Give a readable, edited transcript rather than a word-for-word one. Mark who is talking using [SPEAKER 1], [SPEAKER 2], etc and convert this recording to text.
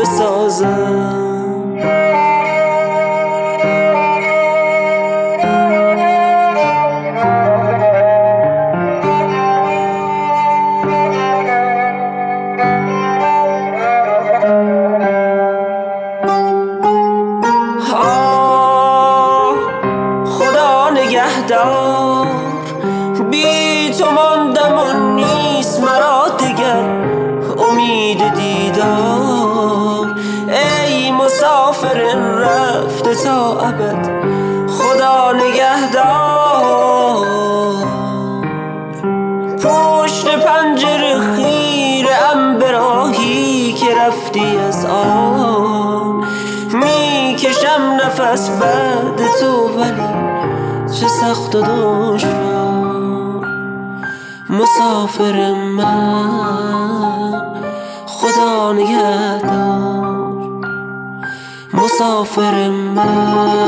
[SPEAKER 1] بسازم. خدا نگهدار، بی تو ماندم و نیست مرا دگر امید دیدار. ای مسافر رفته تا ابد خدا نگهدار. پشت پنجره خیره‌ام به راهی که رفتی از آن، میکشم نفس بعد تو ولی چه سخت و دشوار. مسافر من خدا نگهدار، مسافر من